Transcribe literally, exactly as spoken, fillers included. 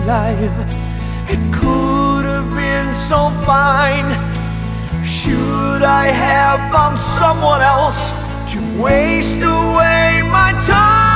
life. It could have been so fine. Should I have found someone else to waste away my time?